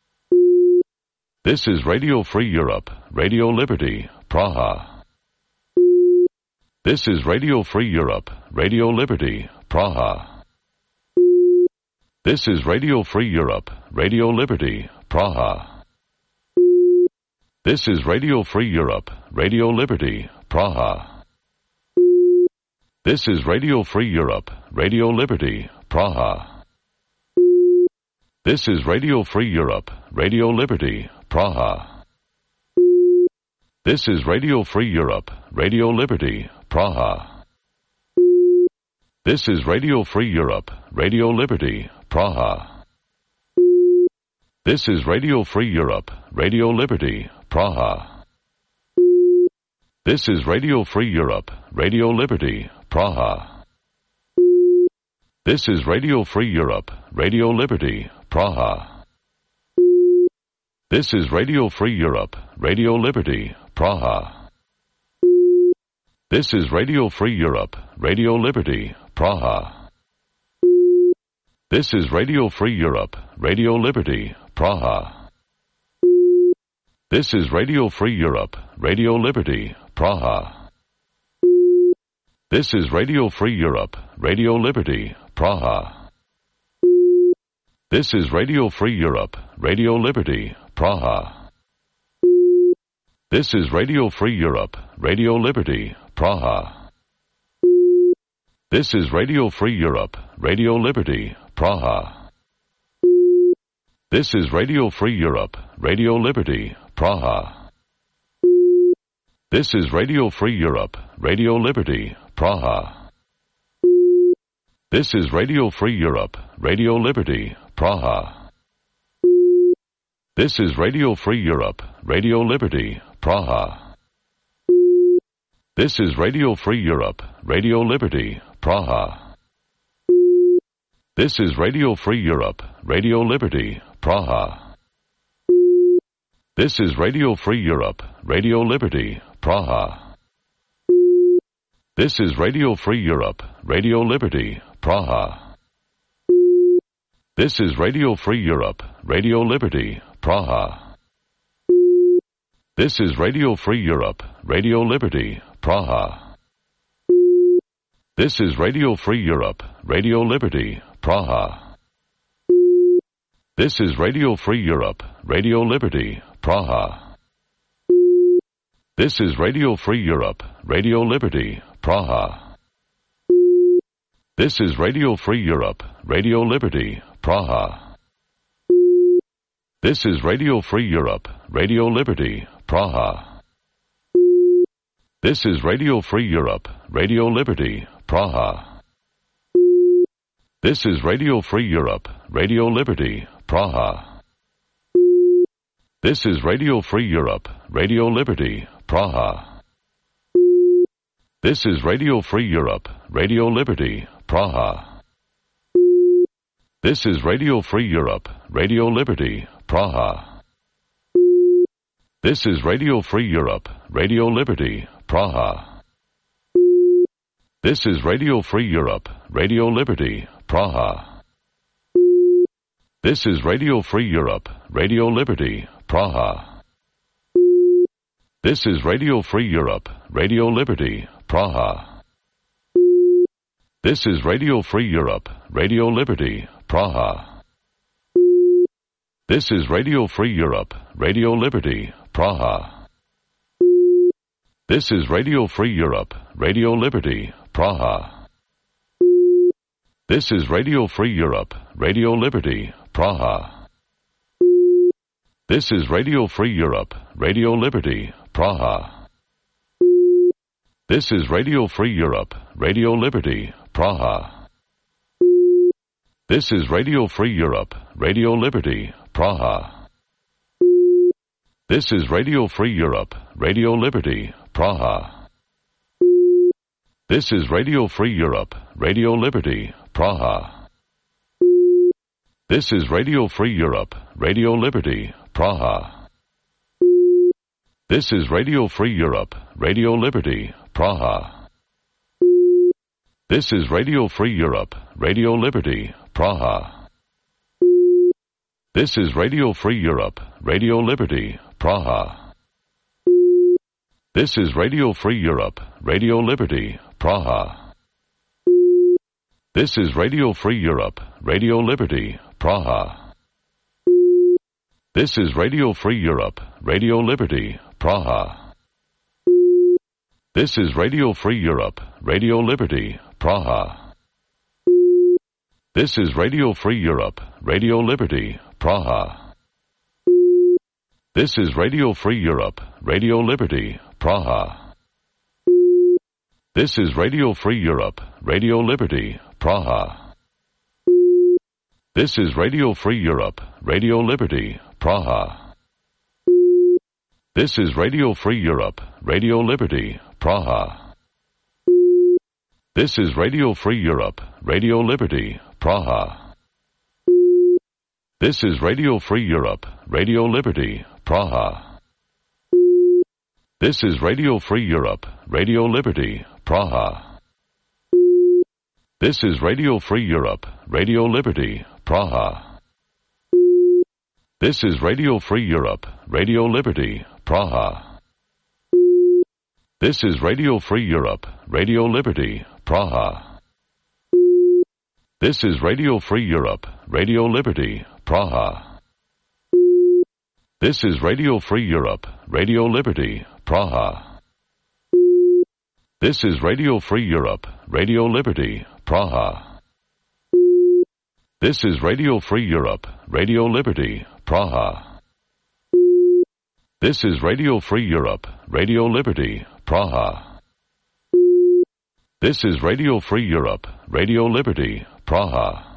Speaker 1: This is Radio Free Europe, Radio Liberty, Praha. This is Radio Free Europe, Radio Liberty, Praha. This is Radio Free Europe, Radio Liberty, Praha. This is Radio Free Europe, Radio Liberty, Praha. This is Radio Free Europe, Radio Liberty, Praha. This is Radio Free Europe, Radio Liberty, Praha. This is Radio Free Europe, Radio Liberty, Praha. This is Radio Free Europe, Radio Liberty, Praha. This is Radio Free Europe, Radio Liberty, Praha. This is Radio Free Europe, Radio Liberty, Praha. This is Radio Free Europe, Radio Liberty, Praha. This is Radio Free Europe, Radio Liberty, Praha. This is Radio Free Europe, Radio Liberty, Praha. This is Radio Free Europe, Radio Liberty, Praha. This is Radio Free Europe, Radio Liberty, Praha. This is Radio Free Europe, Radio Liberty, Praha. This is Radio Free Europe, Radio Liberty, Praha. This is Radio Free Europe, Radio Liberty, Praha. This is Radio Free Europe, Radio Liberty, Praha. This is Radio Free Europe, Radio Liberty, Praha. This is Radio Free Europe, Radio Liberty, Praha. This is Radio Free Europe, Radio Liberty, Praha. This is Radio Free Europe, Radio Liberty, Praha. This is Radio Free Europe, Radio Liberty, Praha. This is Radio Free Europe, Radio Liberty, Praha. This is Radio Free Europe, Radio Liberty, Praha. This is Radio Free Europe, Radio Liberty, Praha. This is Radio Free Europe, Radio Liberty, Praha. This is Radio Free Europe, Radio Liberty, Praha. This is Radio Free Europe, Radio Liberty, Praha. This is Radio Free Europe, Radio Liberty, Praha. This is Radio Free Europe, Radio Liberty, Praha. This is Radio Free Europe, Radio Liberty, Praha. This is Radio Free Europe, Radio Liberty, Praha. This is Radio Free Europe, Radio Liberty, Praha. This is Radio Free Europe, Radio Liberty, Praha. This is Radio Free Europe, Radio Liberty, Praha. This is Radio Free Europe, Radio Liberty, Praha. This is Radio Free Europe, Radio Liberty, Praha. This is Radio Free Europe, Radio Liberty, Praha. This is Radio Free Europe, Radio Liberty, Praha. This is Radio Free Europe, Radio Liberty, Praha. This is Radio Free Europe, Radio Liberty, Praha. This is Radio Free Europe, Radio Liberty, Praha. This is Radio Free Europe, Radio Liberty, Praha. This is Radio Free Europe, Radio Liberty, Praha. This is Radio Free Europe, Radio Liberty, Praha. This is Radio Free Europe, Radio Liberty, Praha. This is Radio Free Europe, Radio Liberty, Praha. This is Radio Free Europe, Radio Liberty, Praha. This is Radio Free Europe, Radio Liberty, Praha. This is Radio Free Europe, Radio Liberty, Praha. This is Radio Free Europe, Radio Liberty, Praha. This is Radio Free Europe, Radio Liberty, Praha. This is Radio Free Europe, Radio Liberty, Praha. This is Radio Free Europe, Radio Liberty, Praha. This is Radio Free Europe, Radio Liberty, Praha. This is Radio Free Europe, Radio Liberty, Praha. This is Radio Free Europe, Radio Liberty, Praha. This is Radio Free Europe, Radio Liberty, Praha. This is Radio Free Europe, Radio Liberty, Praha. This is Radio Free Europe, Radio Liberty, Praha. This is Radio Free Europe, Radio Liberty, Praha. This is Radio Free Europe, Radio Liberty, Praha. This is Radio Free Europe, Radio Liberty, Praha. This is Radio Free Europe, Radio Liberty, Praha. This is Radio Free Europe, Radio Liberty, Praha. This is Radio Free Europe, Radio Liberty, Praha. This is Radio Free Europe, Radio Liberty, Praha. This is Radio Free Europe, Radio Liberty, Praha. This is Radio Free Europe, Radio Liberty, Praha. This is Radio Free Europe, Radio Liberty, Praha. This is Radio Free Europe, Radio Liberty, Praha. This is Radio Free Europe, Radio Liberty, Praha. This is Radio Free Europe, Radio Liberty, Praha. This is Radio Free Europe, Radio Liberty, Praha. This is Radio Free Europe, Radio Liberty, Praha.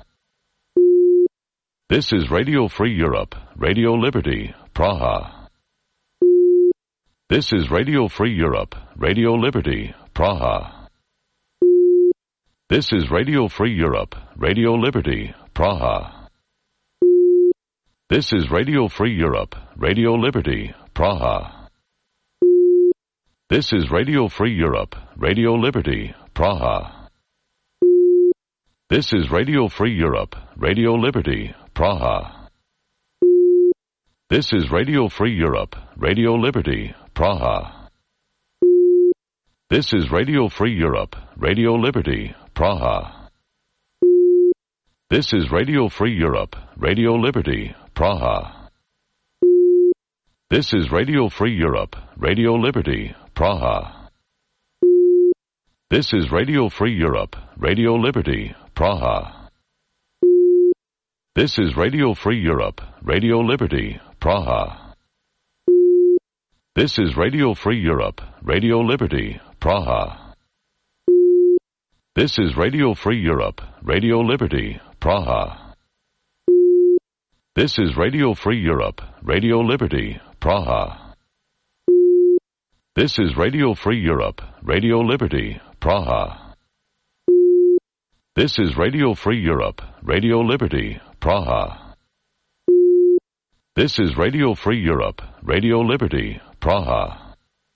Speaker 1: This is Radio Free Europe, Radio Liberty, Praha. This is Radio Free Europe, Radio Liberty, Praha. This is Radio Free Europe, Radio Liberty, Praha. This is Radio Free Europe, Radio Liberty, Praha. This is Radio Free Europe, Radio Liberty, Praha. This is Radio Free Europe, Radio Liberty, Praha. This is Radio Free Europe, Radio Liberty, Praha. This is Radio Free Europe, Radio Liberty, Praha. This is Radio Free Europe, Radio Liberty, Praha. This is Radio Free Europe, Radio Liberty, Praha. This is Radio Free Europe, Radio Liberty, Praha. This is Radio Free Europe, Radio Liberty, Praha. This is Radio Free Europe, Radio Liberty, Praha. This is Radio Free Europe, Radio Liberty, Praha. This is Radio Free Europe, Radio Liberty, Praha. This is Radio Free Europe, Radio Liberty, Praha. This is Radio Free Europe, Radio Liberty, Praha. This is Radio Free Europe, Radio Liberty, Praha.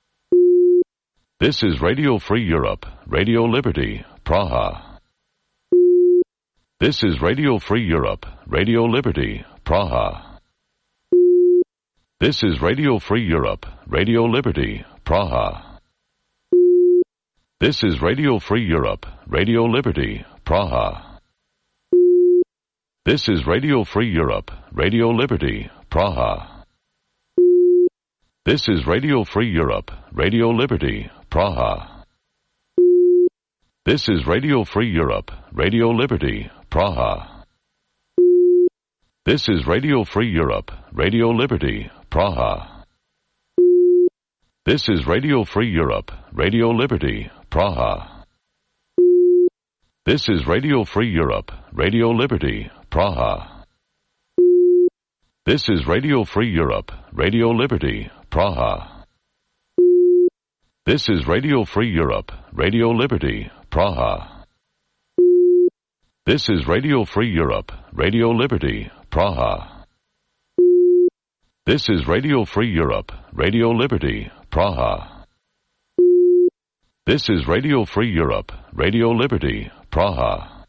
Speaker 1: This is Radio Free Europe, Radio Liberty, Praha. This is Radio Free Europe, Radio Liberty, Praha. This is Radio Free Europe, Radio Liberty, Praha. This is Radio Free Europe, Radio Liberty, Praha. This is Radio Free Europe, Radio Liberty, Praha. This is Radio Free Europe, Radio Liberty, Praha. This is Radio Free Europe, Radio Liberty, Praha. This is Radio Free Europe, Radio Liberty, Praha. This is Radio Free Europe, Radio Liberty, Praha. This is Radio Free Europe, Radio Liberty, Praha. This is Radio Free Europe, Radio Liberty, Praha. This is Radio Free Europe, Radio Liberty, Praha. This is Radio Free Europe, Radio Liberty, Praha. This is Radio Free Europe, Radio Liberty, Praha. This is Radio Free Europe, Radio Liberty, Praha.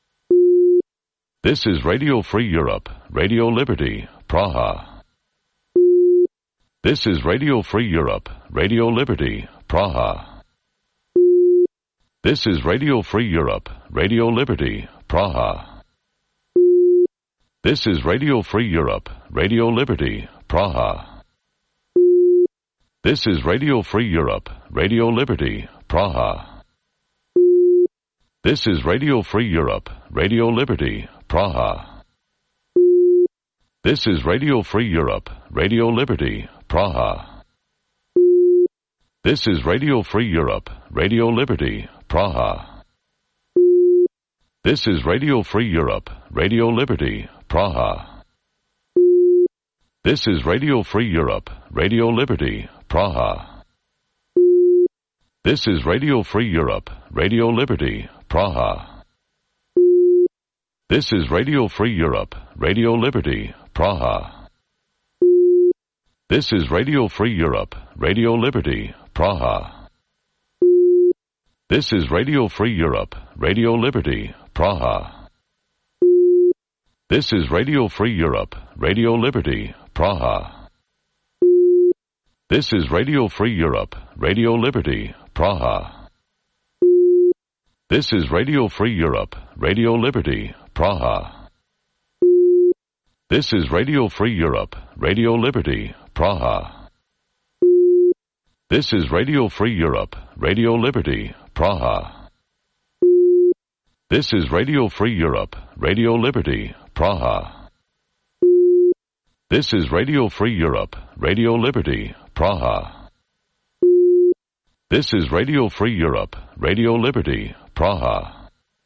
Speaker 1: This is Radio Free Europe, Radio Liberty, Praha. This is Radio Free Europe, Radio Liberty, Praha. This is Radio Free Europe, Radio Liberty, Praha. This is Radio Free Europe, Radio Liberty, Praha. This is Radio Free Europe, Radio Liberty, Praha. This is Radio Free Europe, Radio Liberty, Praha. This is Radio Free Europe, Radio Liberty, Praha. This is Radio Free Europe, Radio Liberty, Praha. This is Radio Free Europe, Radio Liberty, Praha. This is Radio Free Europe, Radio Liberty, Praha. This is Radio Free Europe, Radio Liberty, Praha. This is Radio Free Europe, Radio Liberty, Praha. This is Radio Free Europe, Radio Liberty, Praha. This is Radio Free Europe, Radio Liberty, Praha. This is Radio Free Europe, Radio Liberty, Praha. This is Radio Free Europe, Radio Liberty, Praha. This is Radio Free Europe, Radio Liberty, Praha. This is Radio Free Europe, Radio Liberty, Praha. This is Radio Free Europe, Radio Liberty, Praha. This is Radio Free Europe, Radio Liberty, Praha. This is Radio Free Europe, Radio Liberty, Praha. This is Radio Free Europe, Radio Liberty, Praha.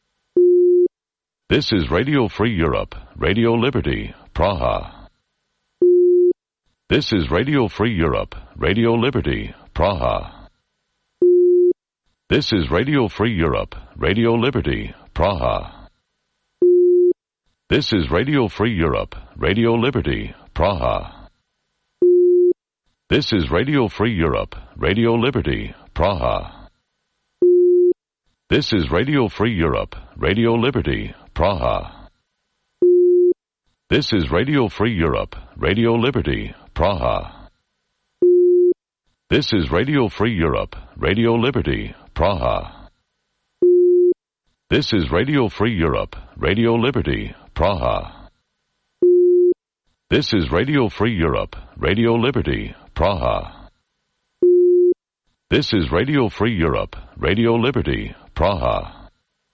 Speaker 1: This is Radio Free Europe, Radio Liberty, Praha. This is Radio Free Europe, Radio Liberty, Praha. This is Radio Free Europe, Radio Liberty, Praha. This is Radio Free Europe, Radio Liberty, Praha. This is Radio Free Europe, Radio Liberty, Praha. This is Radio Free Europe, Radio Liberty, Praha. This is Radio Free Europe, Radio Liberty, Praha. This is Radio Free Europe, Radio Liberty, Praha. This is Radio Free Europe, Radio Liberty, Praha. This is Radio Free Europe, Radio Liberty, Praha. This is Radio Free Europe, Radio Liberty, Praha.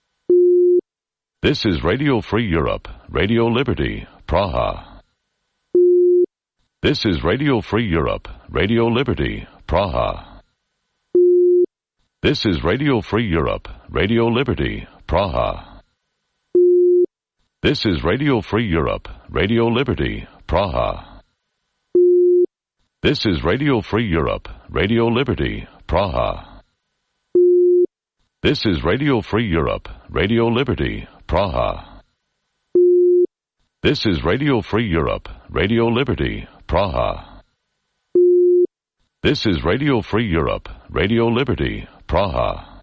Speaker 1: This is Radio Free Europe, Radio Liberty, Praha. This is Radio Free Europe, Radio Liberty, Praha. This is Radio Free Europe, Radio Liberty, Praha. This is Radio Free Europe, Radio Liberty, Praha. This is Radio Free Europe, Radio Liberty, Praha. This is Radio Free Europe, Radio Liberty, Praha. This is Radio Free Europe, Radio Liberty, Praha. This is Radio Free Europe, Radio Liberty, Praha.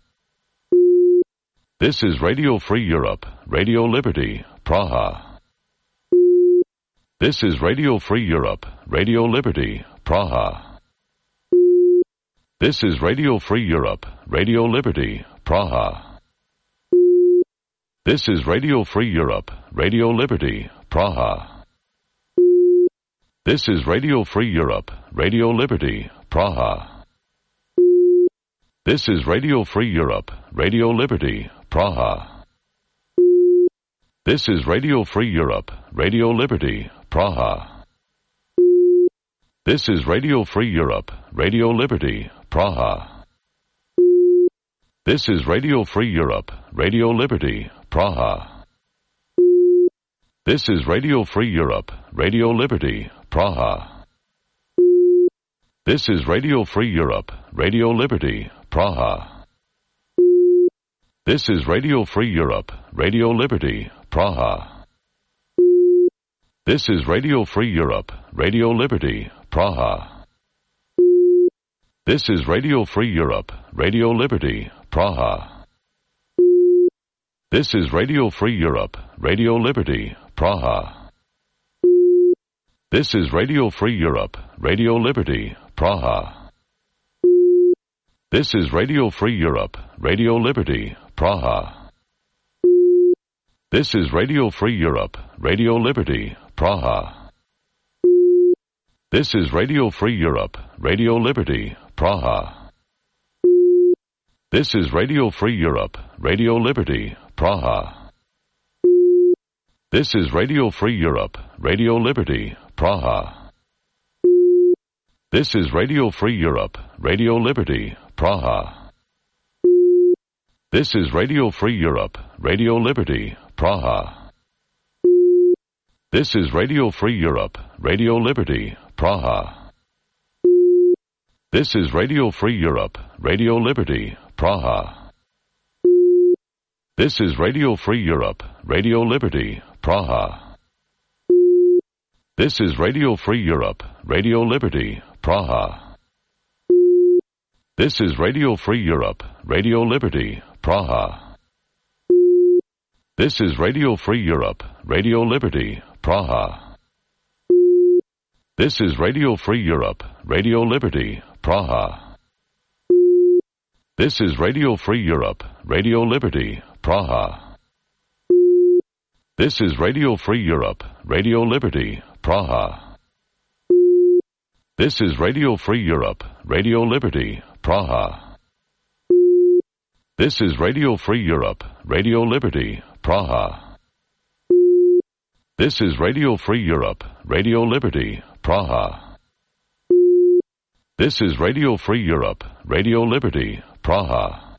Speaker 1: This is Radio Free Europe, Radio Liberty, Praha. This is Radio Free Europe, Radio Liberty, Praha. This is Radio Free Europe, Radio Liberty, Praha. This is Radio Free Europe, Radio Liberty, Praha. This is Radio Free Europe, Radio Liberty, Praha. This is Radio Free Europe, Radio Liberty, Praha. This is Radio Free Europe, Radio Liberty, Praha. This is Radio Free Europe, Radio Liberty, Praha. This is Radio Free Europe, Radio Liberty, Praha. This is Radio Free Europe, Radio Liberty, Praha. This is Radio Free Europe, Radio Liberty, Praha. This is Radio Free Europe, Radio Liberty, Praha. This is Radio Free Europe, Radio Liberty, Praha. This is Radio Free Europe, Radio Liberty, Praha. This is Radio Free Europe, Radio Liberty, Praha. This is Radio Free Europe, Radio Liberty, Praha. This is Radio Free Europe, Radio Liberty, Praha. This is Radio Free Europe, Radio Liberty, Praha. This is Radio Free Europe, Radio Liberty, Praha. This is Radio Free Europe, Radio Liberty, Praha. This is Radio Free Europe, Radio Liberty, Praha. This is Radio Free Europe, Radio Liberty, Praha. This is Radio Free Europe, Radio Liberty, Praha. This is Radio Free Europe, Radio Liberty, Praha. This is Radio Free Europe, Radio Liberty, Praha. This is Radio Free Europe, Radio Liberty, Praha. This is Radio Free Europe, Radio Liberty, Praha. This is Radio Free Europe, Radio Liberty, Praha. This is Radio Free Europe, Radio Liberty, Praha. This is Radio Free Europe, Radio Liberty, Praha. This is Radio Free Europe, Radio Liberty, Praha. This is Radio Free Europe, Radio Liberty, Praha. This is Radio Free Europe, Radio Liberty, Praha. This is Radio Free Europe, Radio Liberty, Praha. This is Radio Free Europe, Radio Liberty, Praha. This is Radio Free Europe, Radio Liberty, Praha.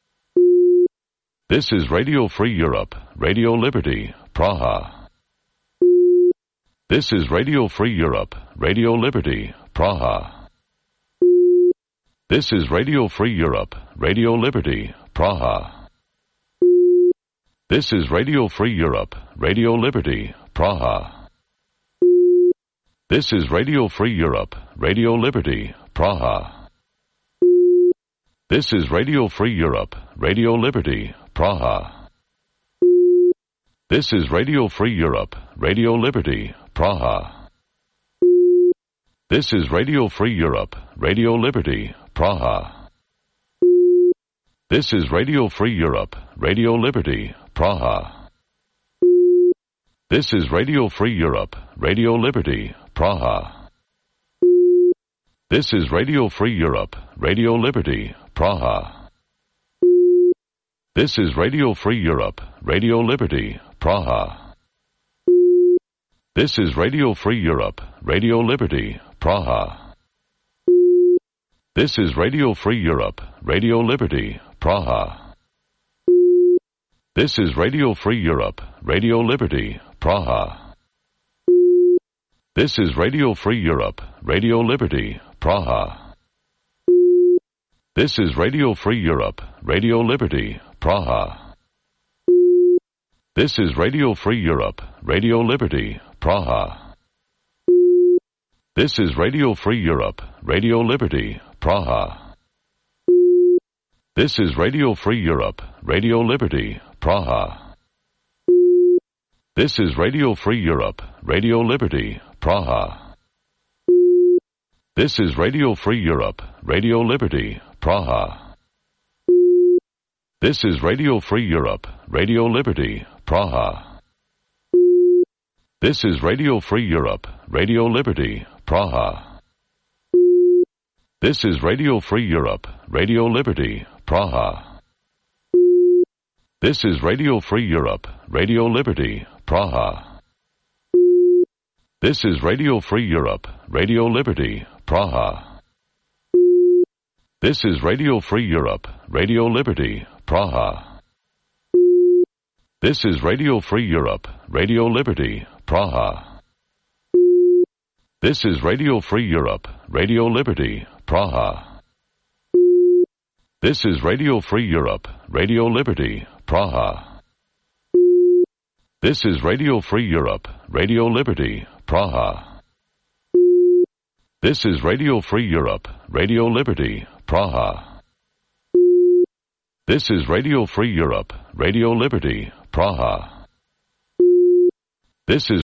Speaker 1: This is Radio Free Europe, Radio Liberty, Praha. This is Radio Free Europe, Radio Liberty, Praha. This is Radio Free Europe, Radio Liberty, Praha. This is Radio Free Europe, Radio Liberty, Praha. This is Radio Free Europe, Radio Liberty, Praha. This is Radio Free Europe, Radio Liberty, Praha. This is Radio Free Europe, Radio Liberty, Praha. This is Radio Free Europe, Radio Liberty, Praha. This is Radio Free Europe, Radio Liberty, Praha. This is Radio Free Europe, Radio Liberty, Praha. This is Radio Free Europe, Radio Liberty, Praha. This is Radio Free Europe, Radio Liberty, Praha. This is Radio Free Europe, Radio Liberty, Praha. This is Radio Free Europe, Radio Liberty, Praha. This is Radio Free Europe, Radio Liberty, Praha. This is Radio Free Europe, Radio Liberty, Praha. This is Radio Free Europe, Radio Liberty, Praha. This is Radio Free Europe, Radio Liberty, Praha. This is Radio Free Europe, Radio Liberty, Praha. This is Radio Free Europe, Radio Liberty, Praha. This is Radio Free Europe, Radio Liberty, Praha. This is Radio Free Europe, Radio Liberty, Praha. This is Radio Free Europe, Radio Liberty, Praha. This is Radio Free Europe, Radio Liberty, Praha. This is Radio Free Europe, Radio Liberty, Praha. This is Radio Free Europe, Radio Liberty, Praha. This is Radio Free Europe, Radio Liberty, Praha. This is Radio Free Europe, Radio Liberty, Praha. This is Radio Free Europe, Radio Liberty, Praha. This is Radio Free Europe, Radio Liberty, Praha. This is Radio Free Europe, Radio Liberty, Praha. This is Radio Free Europe, Radio Liberty, Praha. This is Radio Free Europe, Radio Liberty, Praha. This is Radio Free Europe, Radio Liberty, Praha. This is